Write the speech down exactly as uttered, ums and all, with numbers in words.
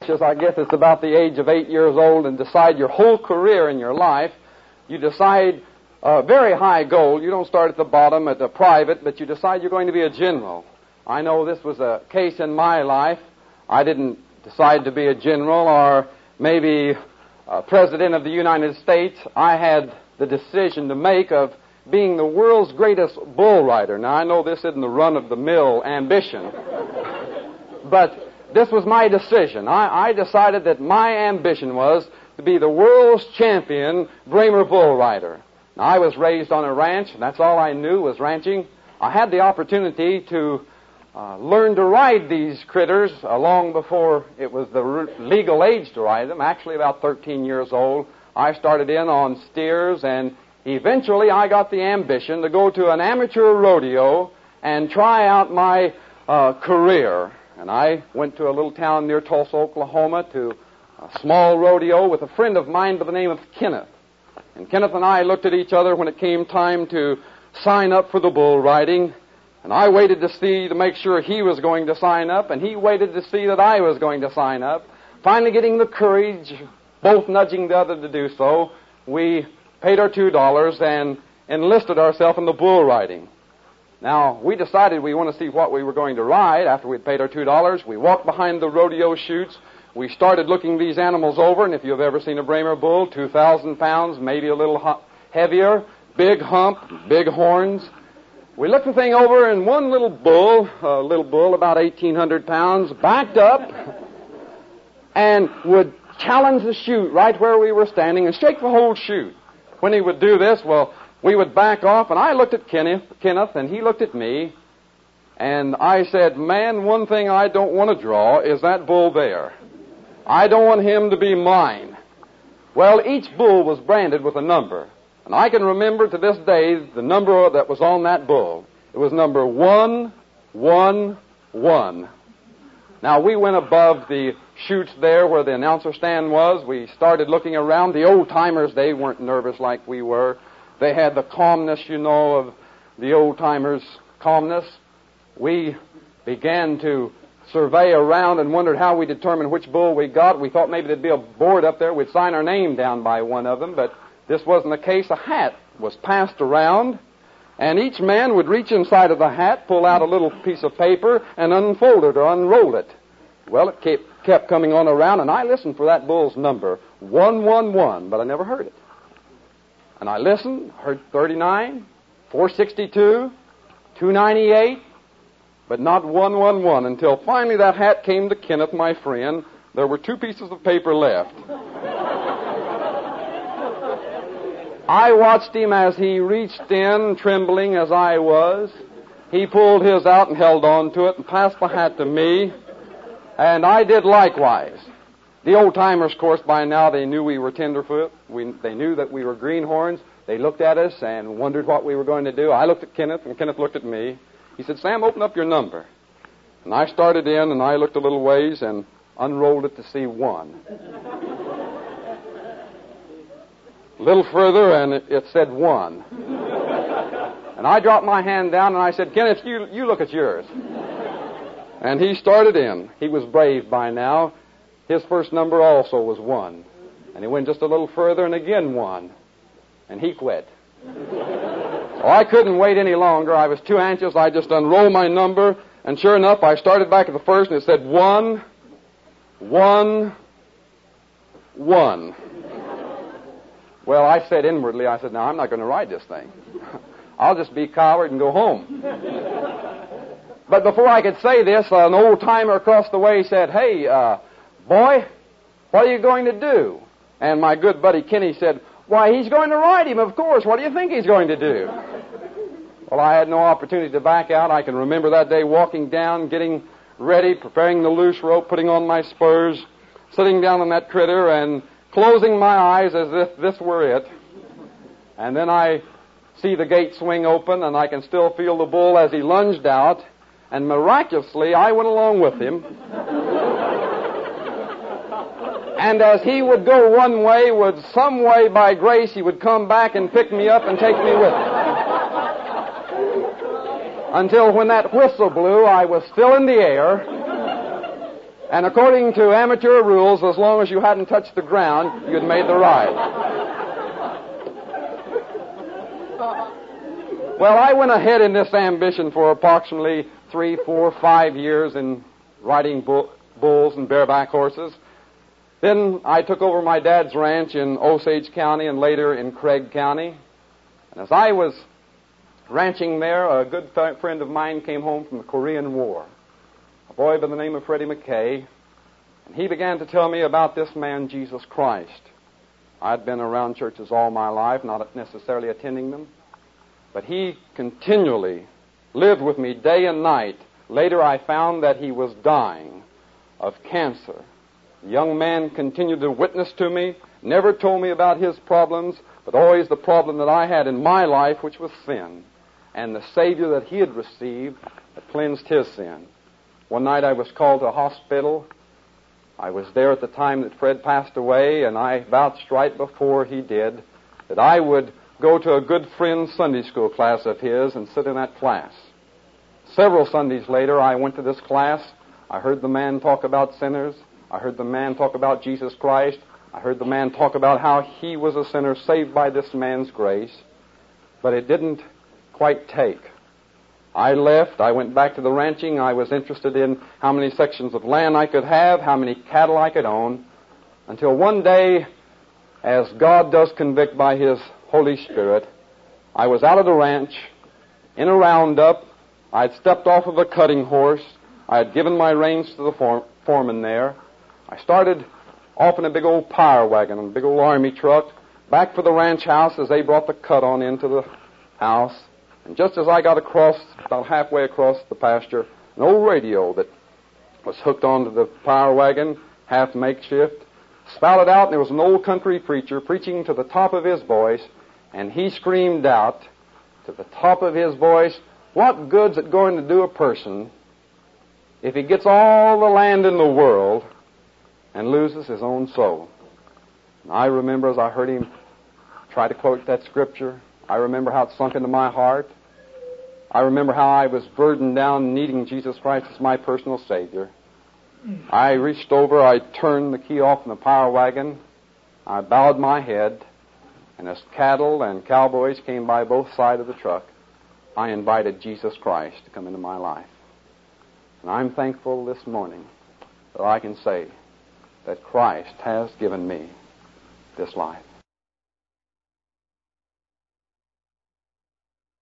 I guess it's about the age of eight years old, and decide your whole career in your life. You decide a very high goal. You don't start at the bottom at the private, but you decide you're going to be a general. I know this was a case in my life. I didn't decide to be a general or maybe a president of the United States. I had the decision to make of being the world's greatest bull rider. Now, I know this isn't the run-of-the-mill ambition, but this was my decision. I, I decided that my ambition was to be the world's champion Brahmer bull rider. Now, I was raised on a ranch, and that's all I knew was ranching. I had the opportunity to uh, learn to ride these critters uh, long before it was the r- legal age to ride them, actually about thirteen years old. I started in on steers, and eventually I got the ambition to go to an amateur rodeo and try out my uh, career. And I went to a little town near Tulsa, Oklahoma, to a small rodeo with a friend of mine by the name of Kenneth. And Kenneth and I looked at each other when it came time to sign up for the bull riding. And I waited to see, to make sure he was going to sign up, and he waited to see that I was going to sign up. Finally getting the courage, both nudging the other to do so, we paid our two dollars and enlisted ourselves in the bull riding. Now, we decided we want to see what we were going to ride after we'd paid our two dollars. We walked behind the rodeo chutes. We started looking these animals over, and if you've ever seen a Brahmer bull, two thousand pounds, maybe a little hu- heavier, big hump, big horns. We looked the thing over, and one little bull, a little bull about eighteen hundred pounds, backed up and would challenge the chute right where we were standing and shake the whole chute. When he would do this, well, we would back off, and I looked at Kenneth, Kenneth, and he looked at me, and I said, man, one thing I don't want to draw is that bull there. I don't want him to be mine. Well, each bull was branded with a number, and I can remember to this day the number that was on that bull. It was number one, one, one. Now, we went above the chutes there where the announcer stand was. We started looking around. The old-timers, they weren't nervous like we were. They had the calmness, you know, of the old-timers' calmness. We began to survey around and wondered how we determined which bull we got. We thought maybe there'd be a board up there. We'd sign our name down by one of them, but this wasn't the case. A hat was passed around, and each man would reach inside of the hat, pull out a little piece of paper, and unfold it or unroll it. Well, it kept, kept coming on around, and I listened for that bull's number, one one one, but I never heard it. And I listened, heard thirty-nine, four sixty-two, two ninety-eight, but not one one one, until finally that hat came to Kenneth, my friend. There were two pieces of paper left. I watched him as he reached in, trembling as I was. He pulled his out and held on to it and passed the hat to me, and I did likewise. The old-timers, of course, by now, they knew we were tenderfoot. We, they knew that we were greenhorns. They looked at us and wondered what we were going to do. I looked at Kenneth, and Kenneth looked at me. He said, Sam, open up your number. And I started in, and I looked a little ways and unrolled it to see one. A little further, and it, it said one. And I dropped my hand down, and I said, Kenneth, you, you look at yours. And he started in. He was brave by now. His first number also was one. And he went just a little further, and again one. And he quit. Well, I couldn't wait any longer. I was too anxious. I just unrolled my number, and sure enough, I started back at the first, and it said one, one, one. Well, I said inwardly, I said, now, I'm not going to ride this thing. I'll just be a coward and go home. But before I could say this, an old-timer across the way said, hey, uh, boy, what are you going to do? And my good buddy Kenny said, why, he's going to ride him, of course. What do you think he's going to do? Well, I had no opportunity to back out. I can remember that day walking down, getting ready, preparing the loose rope, putting on my spurs, sitting down on that critter, and closing my eyes as if this were it. And then I see the gate swing open, and I can still feel the bull as he lunged out, and miraculously, I went along with him. And as he would go one way, would some way by grace, he would come back and pick me up and take me with him. Until when that whistle blew, I was still in the air. And according to amateur rules, as long as you hadn't touched the ground, you'd made the ride. Well, I went ahead in this ambition for approximately three, four, five years in riding bull, bulls and bareback horses. Then I took over my dad's ranch in Osage County and later in Craig County. And as I was ranching there, a good th- friend of mine came home from the Korean War, a boy by the name of Freddie McKay, and he began to tell me about this man, Jesus Christ. I'd been around churches all my life, not necessarily attending them, but he continually lived with me day and night. Later I found that he was dying of cancer. The young man continued to witness to me, never told me about his problems, but always the problem that I had in my life, which was sin, and the Savior that he had received that cleansed his sin. One night I was called to a hospital. I was there at the time that Fred passed away, and I vouched right before he did that I would go to a good friend's Sunday school class of his and sit in that class. Several Sundays later, I went to this class. I heard the man talk about sinners. I heard the man talk about Jesus Christ. I heard the man talk about how he was a sinner saved by this man's grace. But it didn't quite take. I left. I went back to the ranching. I was interested in how many sections of land I could have, how many cattle I could own, until one day, as God does convict by His Holy Spirit, I was out of the ranch, in a roundup. I had stepped off of a cutting horse. I had given my reins to the form, foreman there. I started off in a big old power wagon, a big old army truck, back for the ranch house as they brought the cut on into the house. And just as I got across, about halfway across the pasture, an old radio that was hooked onto the power wagon, half makeshift, spouted out, and there was an old country preacher preaching to the top of his voice, and he screamed out to the top of his voice, "What good's it going to do a person if he gets all the land in the world and loses his own soul?" And I remember as I heard him try to quote that scripture, I remember how it sunk into my heart. I remember how I was burdened down needing Jesus Christ as my personal Savior. I reached over, I turned the key off in the power wagon, I bowed my head, and as cattle and cowboys came by both sides of the truck, I invited Jesus Christ to come into my life. And I'm thankful this morning that I can say that Christ has given me this life.